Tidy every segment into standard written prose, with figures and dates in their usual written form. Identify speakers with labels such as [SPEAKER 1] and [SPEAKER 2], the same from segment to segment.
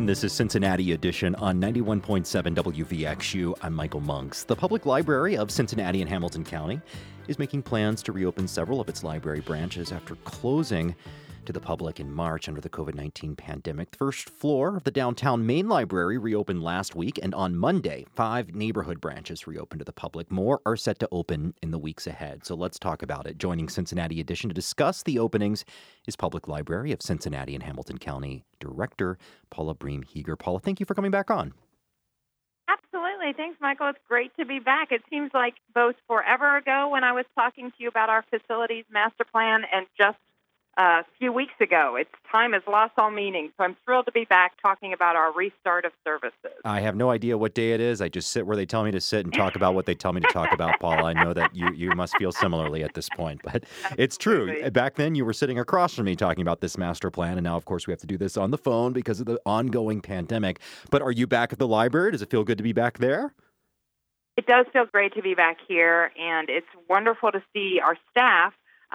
[SPEAKER 1] This is Cincinnati Edition on 91.7 WVXU. I'm Michael Monks. The Public Library of Cincinnati and Hamilton County is making plans to reopen several of its library branches after closing to the public in March under the COVID-19 pandemic. The first floor of the downtown main library reopened last week, and on Monday, 5 neighborhood branches reopened to the public. More are set to open in the weeks ahead. So let's talk about it. Joining Cincinnati Edition to discuss the openings is Public Library of Cincinnati and Hamilton County Director Paula Bream-Heger. Paula, thank you for coming back on.
[SPEAKER 2] Absolutely. Thanks, Michael. It's great to be back. It seems like both forever ago when I was talking to you about our facilities master plan and just a few weeks ago. Time has lost all meaning, so I'm thrilled to be back talking about our restart of services.
[SPEAKER 1] I have no idea what day it is. I just sit where they tell me to sit and talk about what they tell me to talk about, Paula. I know that you must feel similarly at this point, but it's true. Back then, you were sitting across from me talking about this master plan, and now, of course, we have to do this on the phone because of the ongoing pandemic. But are you back at the library? Does it feel good to be back there?
[SPEAKER 2] It does feel great to be back here, and it's wonderful to see our staff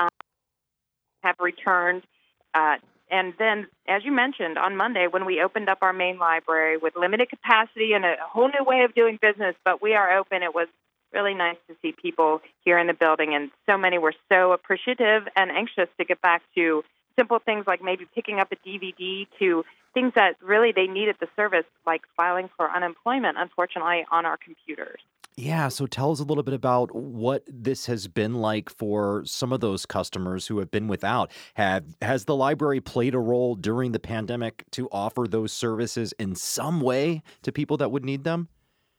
[SPEAKER 2] have returned. And then, as you mentioned, on Monday, when we opened up our main library with limited capacity and a whole new way of doing business, but we are open, it was really nice to see people here in the building, and so many were so appreciative and anxious to get back to simple things like maybe picking up a DVD to things that really they needed the service, like filing for unemployment, unfortunately, on our computers.
[SPEAKER 1] Yeah, so tell us a little bit about what this has been like for some of those customers who have been without. Has the library played a role during the pandemic to offer those services in some way to people that would need them?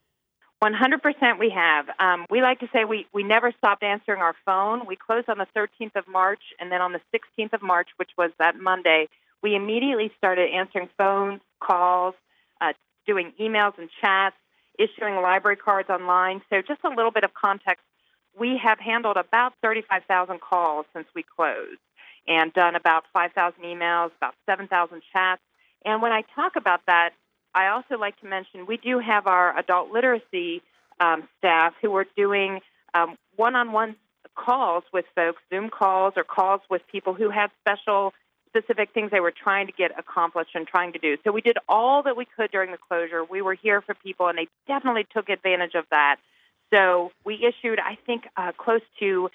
[SPEAKER 2] 100% we have. We like to say we never stopped answering our phone. We closed on the 13th of March, and then on the 16th of March, which was that Monday, we immediately started answering phones, calls, doing emails and chats, issuing library cards online. So just a little bit of context, we have handled about 35,000 calls since we closed and done about 5,000 emails, about 7,000 chats. And when I talk about that, I also like to mention we do have our adult literacy staff who are doing one-on-one calls with folks, Zoom calls or calls with people who had specific things they were trying to get accomplished and trying to do. So we did all that we could during the closure. We were here for people, and they definitely took advantage of that. So we issued, I think, close to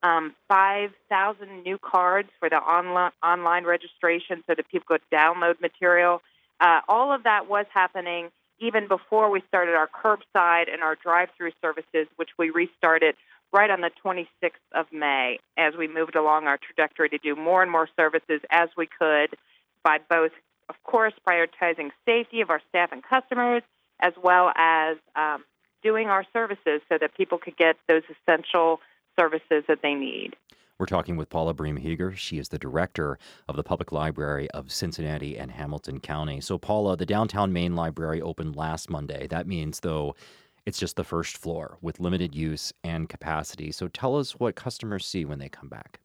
[SPEAKER 2] 5,000 new cards for the online registration so that people could download material. All of that was happening even before we started our curbside and our drive-through services, which we restarted right on the 26th of May as we moved along our trajectory to do more and more services as we could by both, of course, prioritizing safety of our staff and customers, as well as doing our services so that people could get those essential services that they need.
[SPEAKER 1] We're talking with Paula Bream-Heger. She is the director of the Public Library of Cincinnati and Hamilton County. So, Paula, the downtown main library opened last Monday. That means, though, it's just the first floor with limited use and capacity. So tell us what customers see when they come back.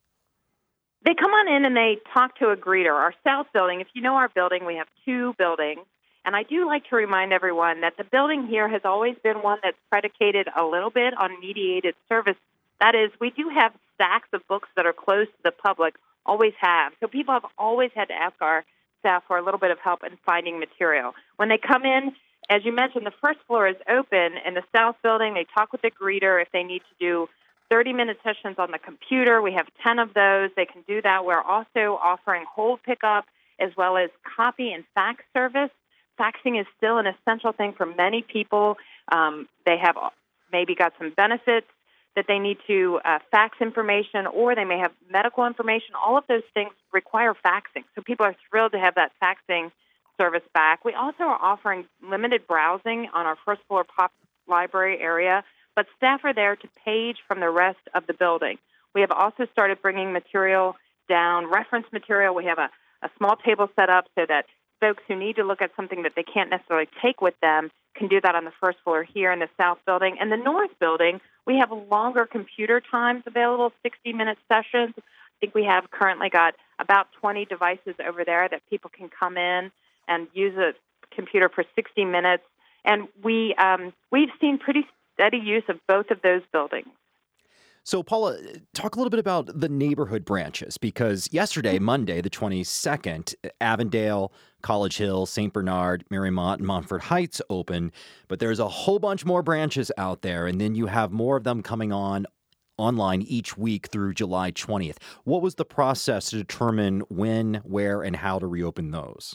[SPEAKER 2] They come on in and they talk to a greeter. Our South building, if you know our building, we have 2 buildings. And I do like to remind everyone that the building here has always been one that's predicated a little bit on mediated service. That is, we do have stacks of books that are closed to the public, always have. So people have always had to ask our staff for a little bit of help in finding material. When they come in, as you mentioned, the first floor is open. In the South building, they talk with the greeter if they need to do 30-minute sessions on the computer. We have 10 of those. They can do that. We're also offering hold pickup as well as copy and fax service. Faxing is still an essential thing for many people. They have maybe got some benefits that they need to fax information, or they may have medical information. All of those things require faxing. So people are thrilled to have that faxing service back. We also are offering limited browsing on our first floor pop library area, but staff are there to page from the rest of the building. We have also started bringing material down, reference material. We have a small table set up so that folks who need to look at something that they can't necessarily take with them can do that on the first floor here in the South building. And the North building, we have longer computer times available, 60-minute sessions. I think we have currently got about 20 devices over there that people can come in and use a computer for 60 minutes. And we've seen pretty steady use of both of those buildings.
[SPEAKER 1] So, Paula, talk a little bit about the neighborhood branches because yesterday, Monday, the 22nd, Avondale, College Hill, St. Bernard, Marymount, and Montfort Heights open, but there's a whole bunch more branches out there, and then you have more of them coming online each week through July 20th. What was the process to determine when, where, and how to reopen those?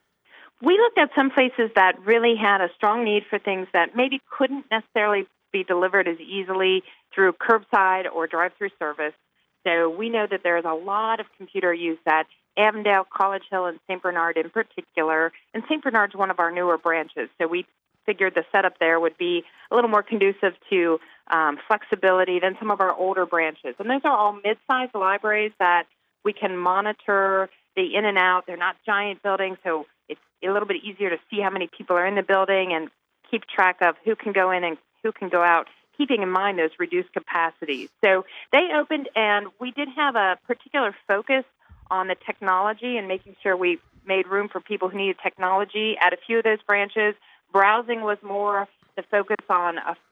[SPEAKER 2] We looked at some places that really had a strong need for things that maybe couldn't necessarily be delivered as easily through curbside or drive-through service. So we know that there's a lot of computer use at Avondale, College Hill, and St. Bernard in particular. And St. Bernard's one of our newer branches, so we figured the setup there would be a little more conducive to flexibility than some of our older branches. And those are all mid-sized libraries that we can monitor the in and out. They're not giant buildings, so it's a little bit easier to see how many people are in the building and keep track of who can go in and who can go out, keeping in mind those reduced capacities. So they opened, and we did have a particular focus on the technology and making sure we made room for people who needed technology at a few of those branches. Browsing was more the focus on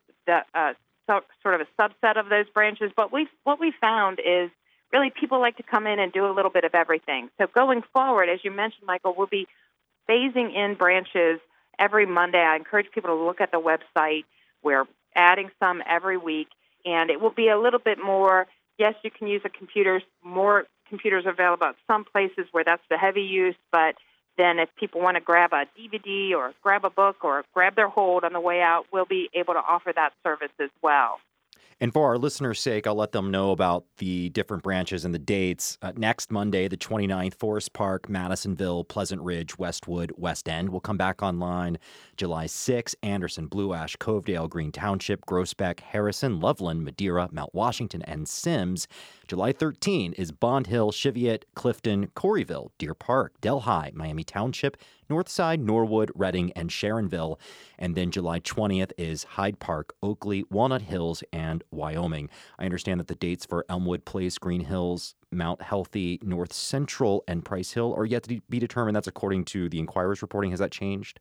[SPEAKER 2] sort of a subset of those branches. But what we found is really people like to come in and do a little bit of everything. So going forward, as you mentioned, Michael, we'll be phasing in branches every Monday. I encourage people to look at the website. We're adding some every week, and it will be a little bit more, yes, you can use a computer. More computers are available at some places where that's the heavy use, but then if people want to grab a DVD or grab a book or grab their hold on the way out, we'll be able to offer that service as well.
[SPEAKER 1] And for our listeners' sake, I'll let them know about the different branches and the dates. Next Monday, the 29th, Forest Park, Madisonville, Pleasant Ridge, Westwood, West End will come back online. July 6th, Anderson, Blue Ash, Covedale, Green Township, Groesbeck, Harrison, Loveland, Madeira, Mount Washington, and Sims. July 13 is Bond Hill, Cheviot, Clifton, Corryville, Deer Park, Delhi, Miami Township, Northside, Norwood, Reading, and Sharonville. And then July 20th is Hyde Park, Oakley, Walnut Hills, and Wyoming. I understand that the dates for Elmwood Place, Green Hills, Mount Healthy, North Central, and Price Hill are yet to be determined. That's according to the Enquirer's reporting. Has that changed?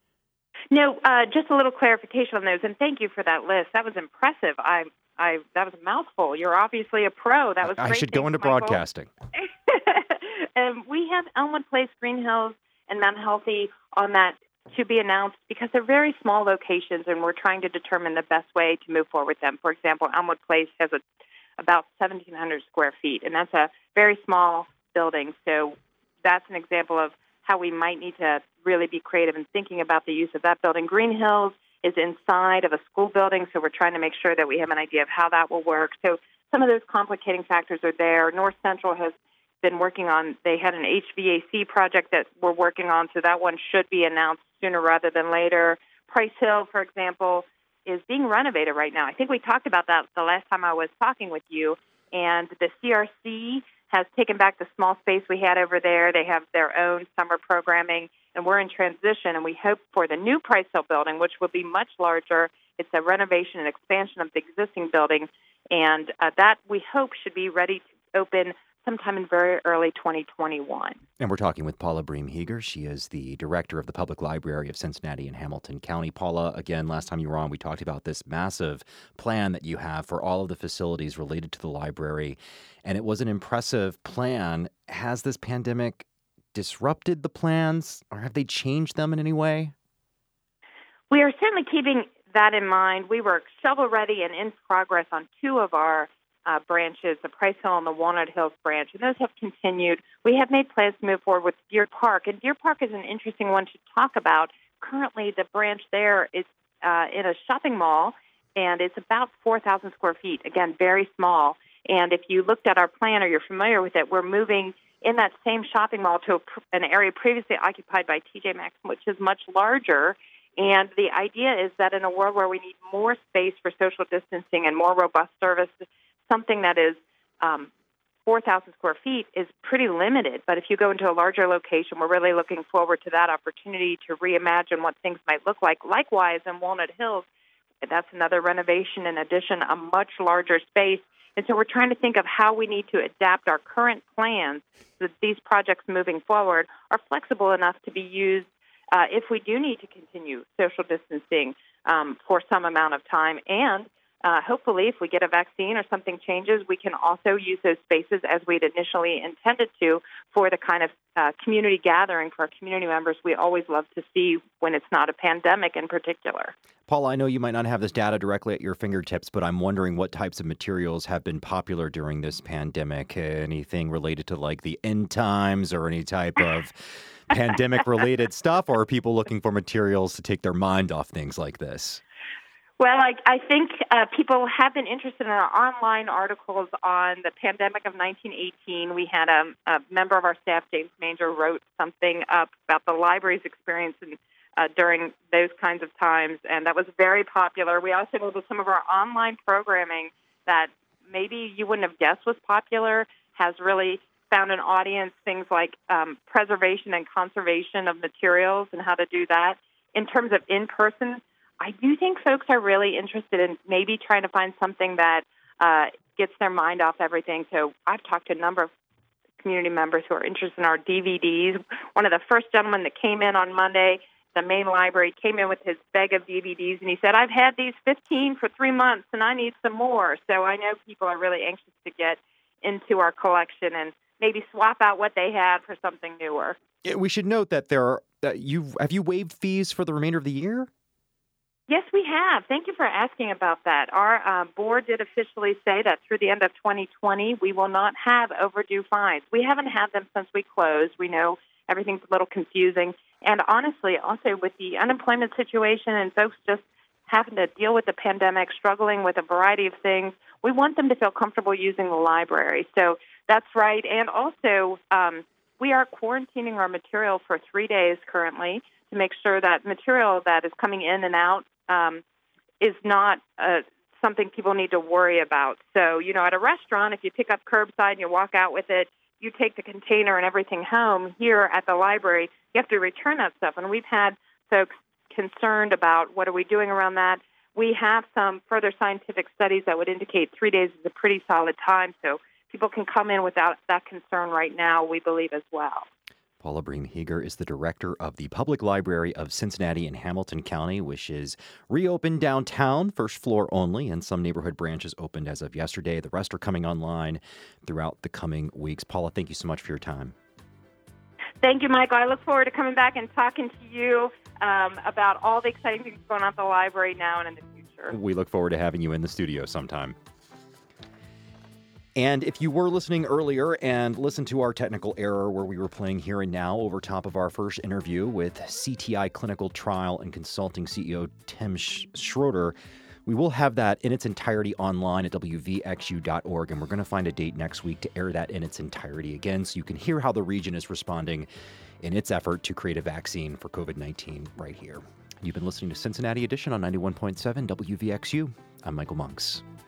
[SPEAKER 2] No, just a little clarification on those, and thank you for that list. That was impressive. That was a mouthful. You're obviously a pro. That was great.
[SPEAKER 1] I should go into
[SPEAKER 2] Michael.
[SPEAKER 1] Broadcasting.
[SPEAKER 2] We have Elmwood Place, Green Hills, and Mount Healthy on that to be announced because they're very small locations, and we're trying to determine the best way to move forward with them. For example, Elmwood Place has about 1,700 square feet, and that's a very small building. So that's an example of how we might need to really be creative in thinking about the use of that building. Green Hills is inside of a school building, so we're trying to make sure that we have an idea of how that will work. So some of those complicating factors are there. North Central has been working on, they had an HVAC project that we're working on, so that one should be announced sooner rather than later. Price Hill, for example, is being renovated right now. I think we talked about that the last time I was talking with you, and the CRC has taken back the small space we had over there. They have their own summer programming, and we're in transition, and we hope for the new Price Hill building, which will be much larger. It's a renovation and expansion of the existing building, and that we hope should be ready to open sometime in very early 2021.
[SPEAKER 1] And we're talking with Paula Bream-Heger. She is the director of the Public Library of Cincinnati and Hamilton County. Paula, again, last time you were on, we talked about this massive plan that you have for all of the facilities related to the library, and it was an impressive plan. Has this pandemic disrupted the plans, or have they changed them in any way?
[SPEAKER 2] We are certainly keeping that in mind. We were shovel-ready and in progress on two of our branches, the Price Hill and the Walnut Hills branch, and those have continued. We have made plans to move forward with Deer Park, and Deer Park is an interesting one to talk about. Currently, the branch there is in a shopping mall, and it's about 4,000 square feet, again, very small. And if you looked at our plan or you're familiar with it, we're moving in that same shopping mall to an area previously occupied by TJ Maxx, which is much larger. And the idea is that in a world where we need more space for social distancing and more robust service, something that is 4,000 square feet is pretty limited. But if you go into a larger location, we're really looking forward to that opportunity to reimagine what things might look like. Likewise, in Walnut Hills, that's another renovation and addition, a much larger space. And so we're trying to think of how we need to adapt our current plans so that these projects moving forward are flexible enough to be used if we do need to continue social distancing for some amount of time, and hopefully, if we get a vaccine or something changes, we can also use those spaces as we'd initially intended to for the kind of community gathering for our community members we always love to see when it's not a pandemic in particular.
[SPEAKER 1] Paula, I know you might not have this data directly at your fingertips, but I'm wondering what types of materials have been popular during this pandemic. Anything related to like the end times or any type of pandemic-related stuff, or are people looking for materials to take their mind off things like this?
[SPEAKER 2] Well, I think people have been interested in our online articles on the pandemic of 1918. We had a member of our staff, James Manger, wrote something up about the library's experience during those kinds of times, and that was very popular. We also know that some of our online programming that maybe you wouldn't have guessed was popular has really found an audience, things like preservation and conservation of materials and how to do that. In terms of in-person, I do think folks are really interested in maybe trying to find something that gets their mind off everything. So I've talked to a number of community members who are interested in our DVDs. One of the first gentlemen that came in on Monday, the main library, came in with his bag of DVDs, and he said, I've had these 15 for 3 months, and I need some more. So I know people are really anxious to get into our collection and maybe swap out what they had for something newer.
[SPEAKER 1] Yeah, we should note that have you waived fees for the remainder of the year?
[SPEAKER 2] Yes, we have. Thank you for asking about that. Our board did officially say that through the end of 2020, we will not have overdue fines. We haven't had them since we closed. We know everything's a little confusing. And honestly, also with the unemployment situation and folks just having to deal with the pandemic, struggling with a variety of things, we want them to feel comfortable using the library. So that's right. And also, we are quarantining our material for 3 days currently to make sure that material that is coming in and out is not something people need to worry about. So, at a restaurant, if you pick up curbside and you walk out with it, you take the container and everything home. Here at the library, you have to return that stuff. And we've had folks concerned about what are we doing around that. We have some further scientific studies that would indicate 3 days is a pretty solid time. So people can come in without that concern right now, we believe, as well.
[SPEAKER 1] Paula Breen-Heger is the director of the Public Library of Cincinnati and Hamilton County, which is reopened downtown, first floor only, and some neighborhood branches opened as of yesterday. The rest are coming online throughout the coming weeks. Paula, thank you so much for your time.
[SPEAKER 2] Thank you, Michael. I look forward to coming back and talking to you about all the exciting things going on at the library now and in the future.
[SPEAKER 1] We look forward to having you in the studio sometime. And if you were listening earlier and listened to our technical error where we were playing Here and Now over top of our first interview with CTI Clinical Trial and Consulting CEO Tim Schroeder, we will have that in its entirety online at wvxu.org, and we're going to find a date next week to air that in its entirety again so you can hear how the region is responding in its effort to create a vaccine for COVID-19 right here. You've been listening to Cincinnati Edition on 91.7 WVXU. I'm Michael Monks.